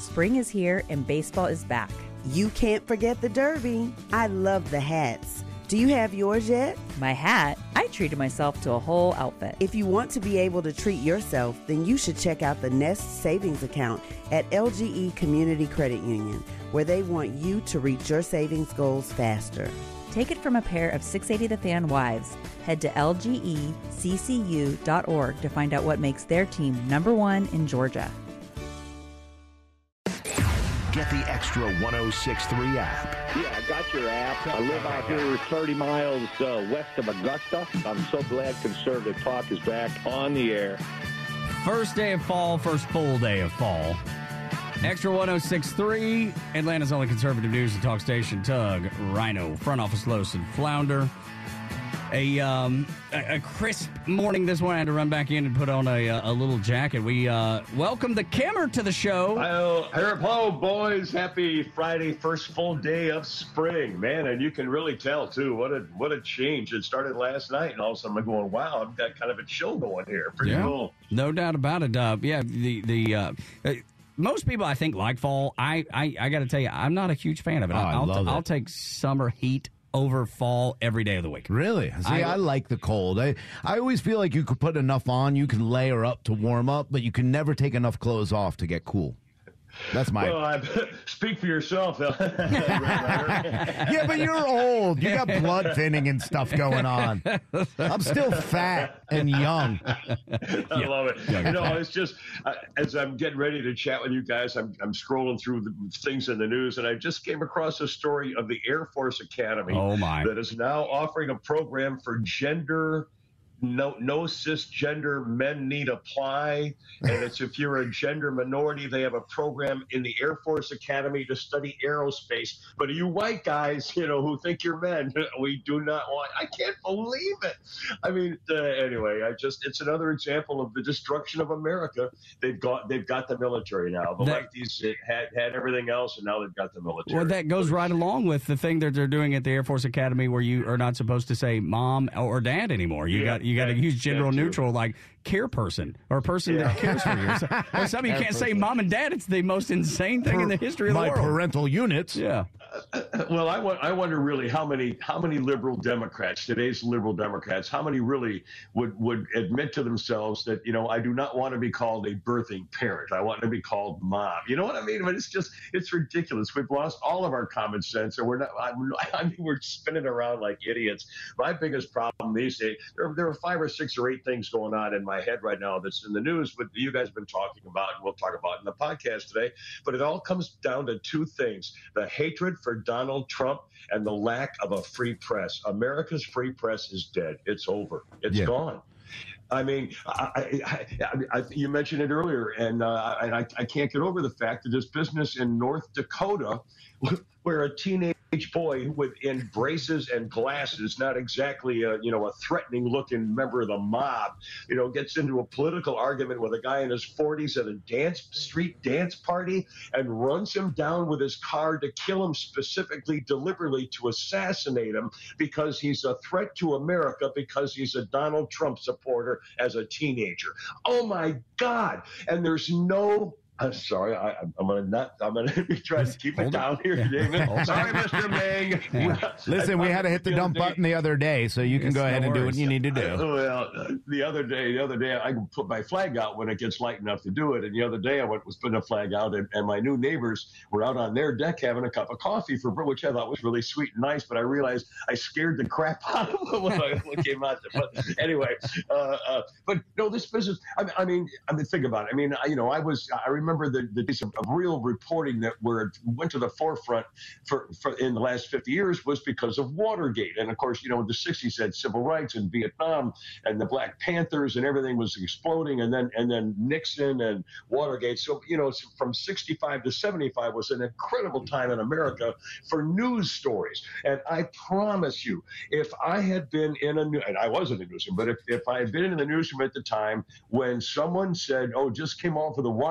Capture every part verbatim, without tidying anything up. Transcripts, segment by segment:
Spring is here and baseball is back. You can't forget the Derby. I love the hats. Do you have yours yet? My hat? I treated myself to a whole outfit. If you want to be able to treat yourself, then you should check out the Nest Savings Account at L G E Community Credit Union, where they want you to reach your savings goals faster. Take it from a pair of six eighty The Fan wives. Head to L G E C C U dot org to find out what makes their team number one in Georgia. Get the Extra one oh six point three app. Yeah, I got your app. I live out here thirty miles uh, west of Augusta. I'm so glad Conservative Talk is back on the air. First day of fall, first full day of fall. Extra one oh six point three, Atlanta's only conservative news and talk station. Tug, Rhino, Front Office Los, and Flounder. A um a, a crisp morning this one. I had to run back in and put on a a little jacket. We uh welcome the Kimmer to the show. Hello, hello, boys. Happy Friday, first full day of spring, man. And you can really tell too what a what a change. It started last night, and all of a sudden I'm going, wow, I've got kind of a chill going here. Pretty yeah, cool. No doubt about it. Uh, yeah, the the. Uh, Most people, I think, like fall. I, I, I got to tell you, I'm not a huge fan of it. Oh, I'll, I love t- it. I'll take summer heat over fall every day of the week. Really? See, I, I like the cold. I, I always feel like you could put enough on, you can layer up to warm up, but you can never take enough clothes off to get cool. That's my... Well, I, speak for yourself. Yeah, but you're old. You got blood thinning and stuff going on. I'm still fat and young. I yeah. love it. You know, it's just, uh, as I'm getting ready to chat with you guys, I'm, I'm scrolling through the things in the news, and I just came across a story of the Air Force Academy oh my. that is now offering a program for gender No, no cisgender men need apply, and it's if you're a gender minority, they have a program in the Air Force Academy to study aerospace. But you white guys, you know, who think you're men, we do not want. I can't believe it. I mean, uh, anyway, I just it's another example of the destruction of America. They've got they've got the military now. The that, lefties had had everything else, and now they've got the military. Well, that goes right along with the thing that they're doing at the Air Force Academy, where you are not supposed to say mom or dad anymore. You yeah. got you got to use gender neutral, like care person or person yeah. that cares for you. So, or something you can't person. say mom and dad. It's the most insane thing per, in the history of the my world. My parental units. Yeah. Uh, well, I, I wonder really how many how many liberal Democrats, today's liberal Democrats, how many really would, would admit to themselves that, you know, I do not want to be called a birthing parent. I want to be called mom. You know what I mean? But it's just, it's ridiculous. We've lost all of our common sense, and we're not, I, I mean, we're spinning around like idiots. My biggest problem these days, there, there are five or six or eight things going on in my head right now that's in the news, but you guys have been talking about, and we'll talk about in the podcast today. But it all comes down to two things: the hatred for Donald Trump and the lack of a free press. America's free press is dead. It's over. It's yeah. gone. I mean, I, I, I, I, you mentioned it earlier, and, uh, and I, I can't get over the fact that this business in North Dakota, where a teenage boy with in braces and glasses, not exactly a, you know, a threatening-looking member of the mob, you know, gets into a political argument with a guy in his forties at a dance street dance party and runs him down with his car to kill him, specifically, deliberately to assassinate him because he's a threat to America because he's a Donald Trump supporter as a teenager. Oh my God! And there's no. I'm sorry. I, I'm gonna not. I'm gonna try to keep it down here, yeah. David. Sorry, Mister Ming. Yeah. Listen, we had to hit the dump button the other day, so you can yes, go ahead no and do worries. what you need to do. Uh, well, uh, the other day, the other day, I can put my flag out when it gets light enough to do it. And the other day, I went was putting a flag out, and, and my new neighbors were out on their deck having a cup of coffee for which I thought was really sweet and nice. But I realized I scared the crap out of them when I came out there. But anyway, uh, uh, but no, this business. I, I mean, I mean, think about it. I mean, I, you know, I was. I remember the the days of, of real reporting that were went to the forefront for, for in the last fifty years was because of Watergate. And of course, you know, the sixties had civil rights and Vietnam and the Black Panthers and everything was exploding. And then and then Nixon and Watergate. So, you know, from sixty-five to seventy-five was an incredible time in America for news stories. And I promise you, if I had been in a and I wasn't in a newsroom, but if, if I had been in the newsroom at the time when someone said, oh, just came off of the wires,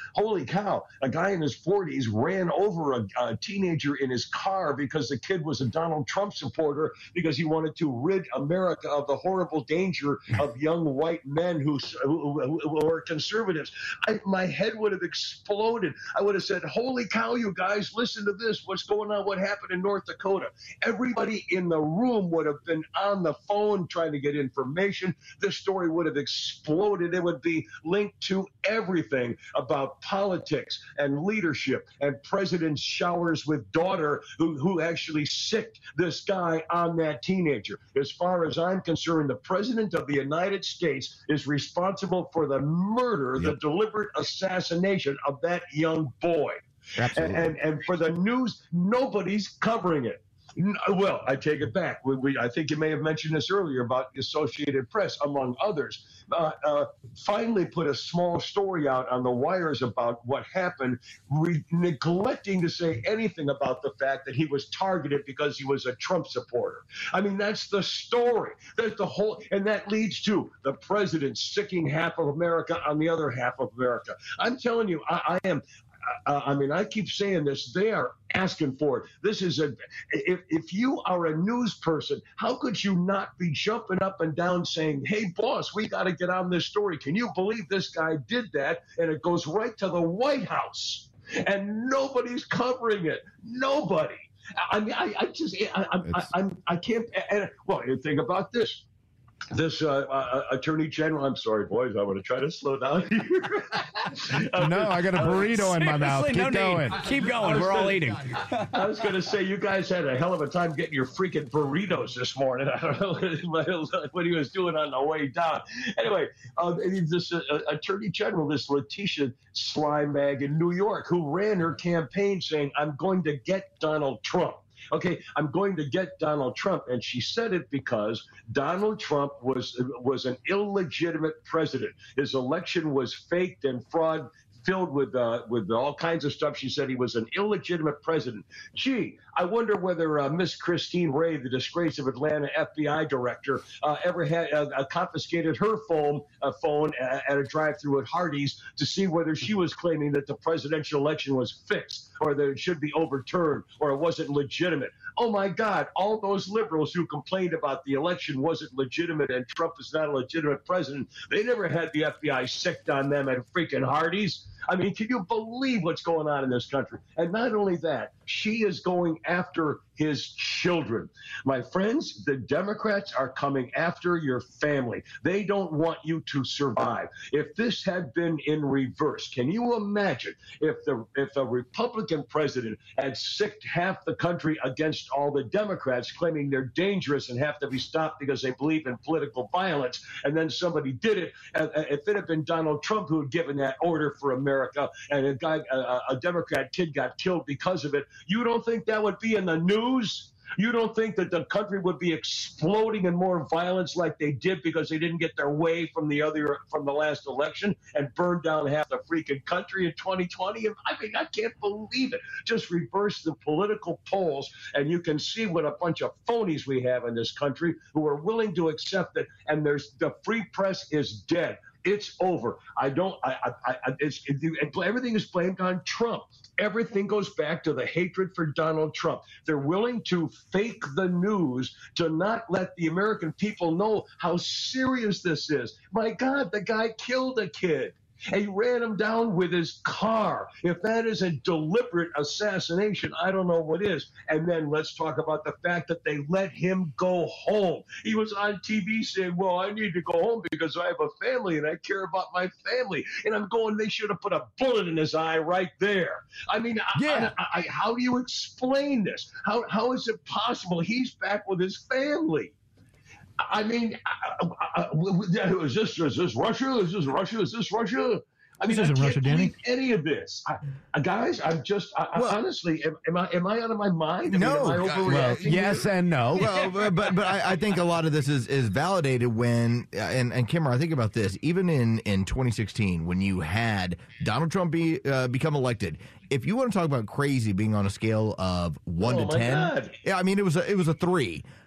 Holy cow, a guy in his forties ran over a, a teenager in his car because the kid was a Donald Trump supporter because he wanted to rid America of the horrible danger of young white men who, who, who, who are conservatives. I, my head would have exploded. I would have said, holy cow, you guys, listen to this. What's going on? What happened in North Dakota? Everybody in the room would have been on the phone trying to get information. This story would have exploded. It would be linked to everything about politics and leadership and president showers with daughter who, who actually sicked this guy on that teenager. As far as I'm concerned, the president of the United States is responsible for the murder, yep. the deliberate assassination of that young boy. Absolutely. And, and, and for the news, nobody's covering it. Well, I take it back. We, we, I think you may have mentioned this earlier about the Associated Press, among others, uh, uh, finally put a small story out on the wires about what happened, re- neglecting to say anything about the fact that he was targeted because he was a Trump supporter. I mean, that's the story. That's the whole, and that leads to the president sicking half of America on the other half of America. I'm telling you, I, I am. Uh, I mean, I keep saying this. They are asking for it. This is a. If if you are a news person, how could you not be jumping up and down saying, "Hey, boss, we got to get on this story. Can you believe this guy did that?" And it goes right to the White House, and nobody's covering it. Nobody. I mean, I, I just, I, I, I, I'm, I can't. And, well, think about this. This uh, uh, attorney general, I'm sorry, boys, I want to try to slow down here. No, I got a burrito in my mouth. Keep no going. Need. Keep going. We're all gonna, eating. I was going to say, you guys had a hell of a time getting your freaking burritos this morning. I don't know what he was doing on the way down. Anyway, uh, this uh, attorney general, this Letitia Slimebag in New York, who ran her campaign saying, I'm going to get Donald Trump. Okay, I'm going to get Donald Trump. And she said it because Donald Trump was was an illegitimate president. His election was faked and fraud filled with uh, with all kinds of stuff. She said he was an illegitimate president. Gee, I wonder whether uh, Miss Christine Wray, the disgrace of Atlanta F B I director, uh, ever had uh, uh, confiscated her phone uh, phone at, at a drive-through at Hardee's to see whether she was claiming that the presidential election was fixed or that it should be overturned or it wasn't legitimate. Oh, my God, all those liberals who complained about the election wasn't legitimate and Trump is not a legitimate president, they never had the F B I sicked on them at freaking Hardee's. I mean, can you believe what's going on in this country? And not only that, she is going after his children. My friends, the Democrats are coming after your family. They don't want you to survive. If this had been in reverse, can you imagine if the if a Republican president had sicked half the country against all the Democrats claiming they're dangerous and have to be stopped because they believe in political violence, and then somebody did it? And if it had been Donald Trump who had given that order for America, and a guy, a, a Democrat kid got killed because of it, you don't think that would be in the news? You don't think that the country would be exploding in more violence like they did because they didn't get their way from the other from the last election and burned down half the freaking country in twenty twenty? I mean, I can't believe it. Just reverse the political polls, and you can see what a bunch of phonies we have in this country who are willing to accept it. And there's the free press is dead. It's over. I don't. I. I. I it's it, everything is blamed on Trump. Everything goes back to the hatred for Donald Trump. They're willing to fake the news to not let the American people know how serious this is. My God, the guy killed a kid. And he ran him down with his car. If that is a deliberate assassination, I don't know what is. And then let's talk about the fact that they let him go home. He was on T V saying, well, I need to go home because I have a family and I care about my family. And I'm going, they should have put a bullet in his eye right there. I mean, yeah. I, I, I, how do you explain this? How How is it possible he's back with his family? I mean, I, I, I, is this is this Russia? Is this Russia? Is this Russia? I mean, this isn't I can't Russia, Danny. believe any of this, I, guys. I'm just I, well, honestly, am, am I am I out of my mind? I no, mean, am I overreacting well, yes here? and no. Well, but but, but I, I think a lot of this is, is validated when and and Kimmer, I think about this. Even in, in twenty sixteen, when you had Donald Trump be uh, become elected, if you want to talk about crazy being on a scale of one oh to ten, God. yeah, I mean it was a, it was a three.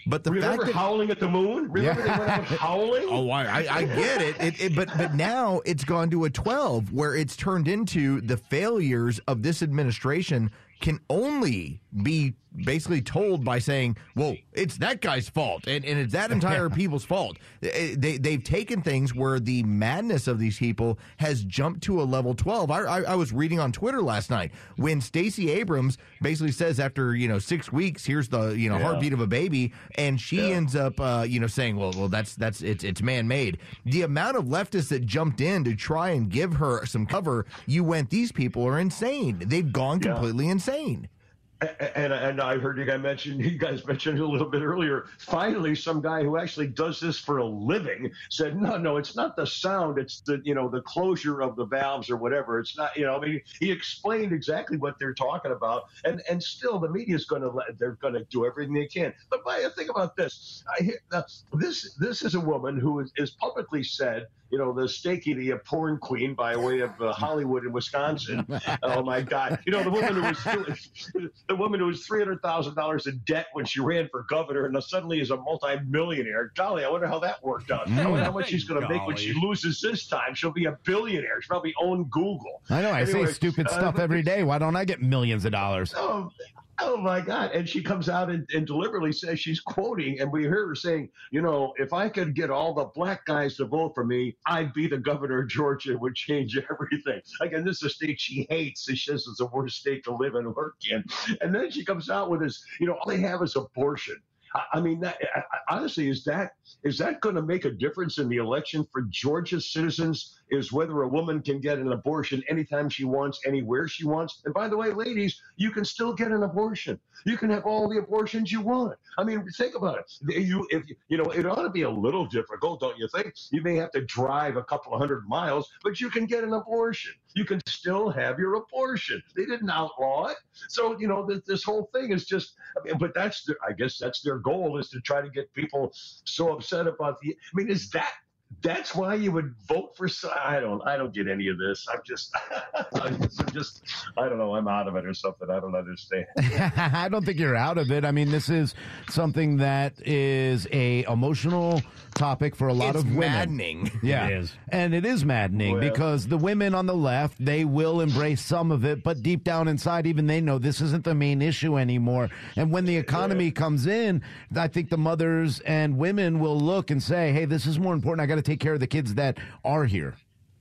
But the Remember fact that howling at the moon? Remember yeah. they went out howling? Oh, I, I, I get it. It, it. But but now it's gone to a twelve, where it's turned into the failures of this administration can only be basically told by saying, well, it's that guy's fault, and, and it's that entire people's fault. They, they've taken things where the madness of these people has jumped to a level twelve. I, I, I was reading on Twitter last night when Stacey Abrams basically says after, you know, six weeks, here's the, you know, yeah. heartbeat of a baby, and she yeah. ends up, uh, you know, saying, well, well, that's, that's it's, it's man-made. The amount of leftists that jumped in to try and give her some cover, you went, these people are insane. They've gone yeah. completely insane. And, and I heard you guys mention, you guys mentioned a little bit earlier, finally some guy who actually does this for a living said, no, no, it's not the sound, it's the, you know, the closure of the valves or whatever. It's not, you know, I mean, he explained exactly what they're talking about. And and still the media is going to, they're going to do everything they can. But Maya, think about this. I hear, uh, this this is a woman who is, is publicly said, you know, the Stakey, a porn queen by way of uh, Hollywood in Wisconsin. Oh, my God. You know, the woman who was the woman who was three hundred thousand dollars in debt when she ran for governor and suddenly is a multimillionaire. Golly, I wonder how that worked out. I wonder how much she's going to make when she loses this time. She'll be a billionaire. She'll probably own Google. I know. I anyway, say stupid uh, stuff every day. Why don't I get millions of dollars? Oh, Oh, my God. And she comes out and, and deliberately says, she's quoting, and we hear her saying, you know, if I could get all the black guys to vote for me, I'd be the governor of Georgia. It would change everything. Again, this is a state she hates. She says it's the worst state to live and work in. And then she comes out with this, you know, all they have is abortion. I mean, that, honestly, is that is that going to make a difference in the election for Georgia citizens? Is whether a woman can get an abortion anytime she wants, anywhere she wants. And by the way, ladies, you can still get an abortion. You can have all the abortions you want. I mean, think about it. You, if you know, it ought to be a little difficult, don't you think? You may have to drive a couple of hundred miles, but you can get an abortion. You can still have your abortion. They didn't outlaw it. So, you know, this, this whole thing is just, I mean, but that's, the, I guess that's their goal, is to try to get people so upset about the, I mean, is that, that's why you would vote for, I don't, I don't get any of this. I'm just, I'm just, I don't know. I'm out of it or something. I don't understand. I don't think you're out of it. I mean, this is something that is a emotional topic for a lot it's of women. Maddening. Yeah, it is. And it is maddening well, because the women on the left, they will embrace some of it, but deep down inside, even they know this isn't the main issue anymore. And when the economy yeah. comes in, I think the mothers and women will look and say, hey, this is more important. I got to take care of the kids that are here.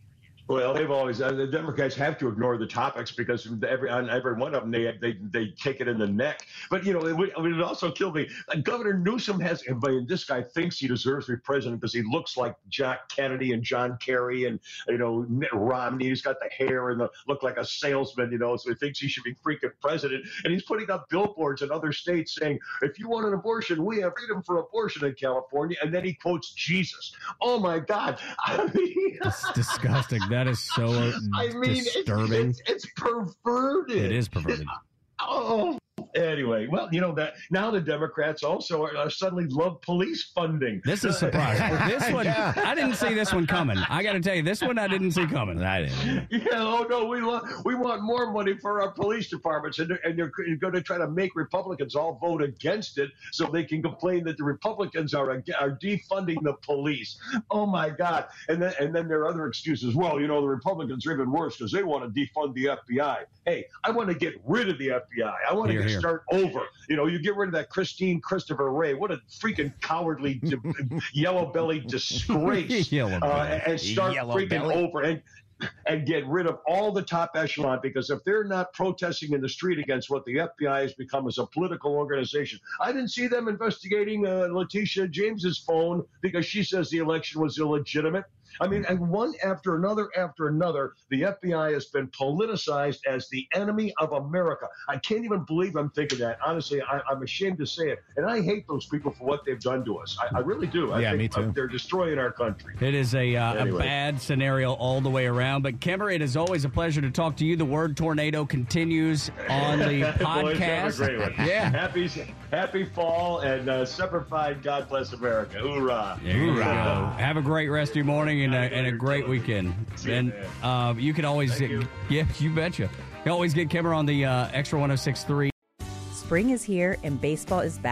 Well, they've always uh, the Democrats have to ignore the topics because every on every one of them they they they take it in the neck. But you know, it would, it would also kill me. Uh, Governor Newsom has, and this guy thinks he deserves to be president because he looks like Jack Kennedy and John Kerry and you know Mitt Romney. He's got the hair and the look like a salesman, you know. So he thinks he should be freaking president, and he's putting up billboards in other states saying, "If you want an abortion, we have freedom for abortion in California." And then he quotes Jesus. Oh my God! I mean, it's disgusting. That is so I mean, disturbing. It's, it's, it's perverted. It is perverted. It, oh. Anyway, well, you know that now the Democrats also are, are suddenly love police funding. This is surprising. This one, yeah. I didn't see this one coming. I got to tell you, this one I didn't see coming. I didn't. Yeah. Oh no, we want we want more money for our police departments, and they're, and they're going to try to make Republicans all vote against it so they can complain that the Republicans are are defunding the police. Oh my God! And then and then there are other excuses. Well, you know the Republicans are even worse because they want to defund the F B I. Hey, I want to get rid of the F B I. I want to get start over. You know, you get rid of that Christine Christopher Wray. What a freaking cowardly, yellow-bellied disgrace. Yellow uh, and start yellow freaking belly. over and and get rid of all the top echelon, because if they're not protesting in the street against what the F B I has become as a political organization, I didn't see them investigating uh, Letitia James's phone because she says the election was illegitimate. I mean, and one after another after another, the F B I has been politicized as the enemy of America. I can't even believe I'm thinking that. Honestly, I, I'm ashamed to say it. And I hate those people for what they've done to us. I, I really do. I yeah, think me too. They're destroying our country. It is a, uh, anyway. a bad scenario all the way around. But, Kimmer, it is always a pleasure to talk to you. The word tornado continues on the podcast. Boys, have a great one. Yeah. Happy, happy fall and uh, Semper Fi, God bless America. Hoorah. There you go. Have a great rest of your morning and, uh, and a great weekend. See and you, uh, you can always, Thank you. yeah, you betcha. You can always get Kimmer on the uh, Extra one oh six point three. Spring is here and baseball is back.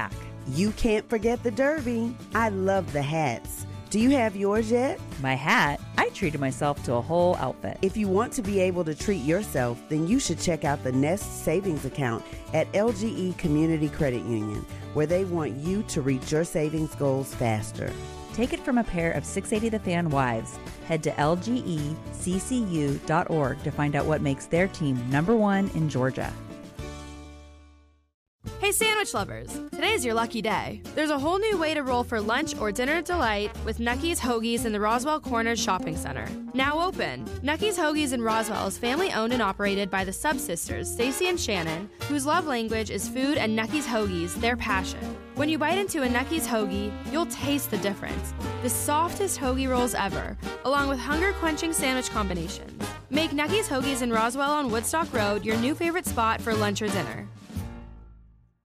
You can't forget the Derby. I love the hats. Do you have yours yet? My hat? I treated myself to a whole outfit. If you want to be able to treat yourself, then you should check out the Nest Savings Account at L G E Community Credit Union, where they want you to reach your savings goals faster. Take it from a pair of six eighty The Fan wives. Head to L G E C C U dot org to find out what makes their team number one in Georgia. Hey sandwich lovers, today's your lucky day. There's a whole new way to roll for lunch or dinner delight with Nucky's Hoagies in the Roswell Corners Shopping Center. Now open. Nucky's Hoagies in Roswell is family owned and operated by the Sub Sisters, Stacy and Shannon, whose love language is food and Nucky's Hoagies, their passion. When you bite into a Nucky's Hoagie, you'll taste the difference. The softest hoagie rolls ever, along with hunger-quenching sandwich combinations. Make Nucky's Hoagies in Roswell on Woodstock Road your new favorite spot for lunch or dinner.